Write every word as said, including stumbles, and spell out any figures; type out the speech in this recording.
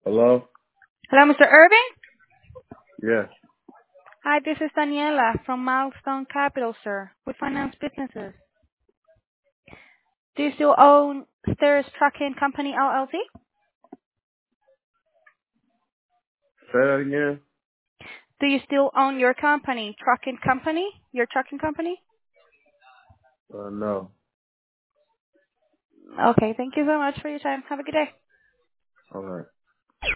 Hello? Hello, Mister Irving? Yes. Hi, this is Daniela from Milestone Capital, sir. We finance businesses. Do you still own Stairs Trucking Company, L L C? Say that again? Do you still own your company, trucking company, your trucking company? Uh, no. Okay, thank you so much for your time. Have a good day. All right.